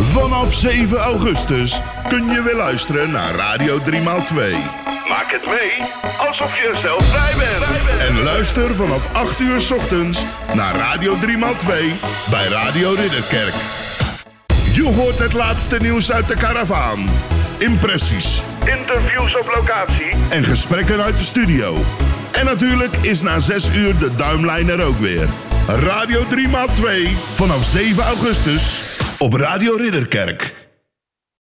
Vanaf 7 augustus kun je weer luisteren naar Radio 3x2. Maak het mee, alsof je er zelf bij bent. En luister vanaf 8 uur 's ochtends naar Radio 3x2 bij Radio Ridderkerk. Je hoort het laatste nieuws uit de karavaan. Impressies. Interviews op locatie. En gesprekken uit de studio. En natuurlijk is na 6 uur de duimlijn er ook weer. Radio 3x2 vanaf 7 augustus op Radio Ridderkerk.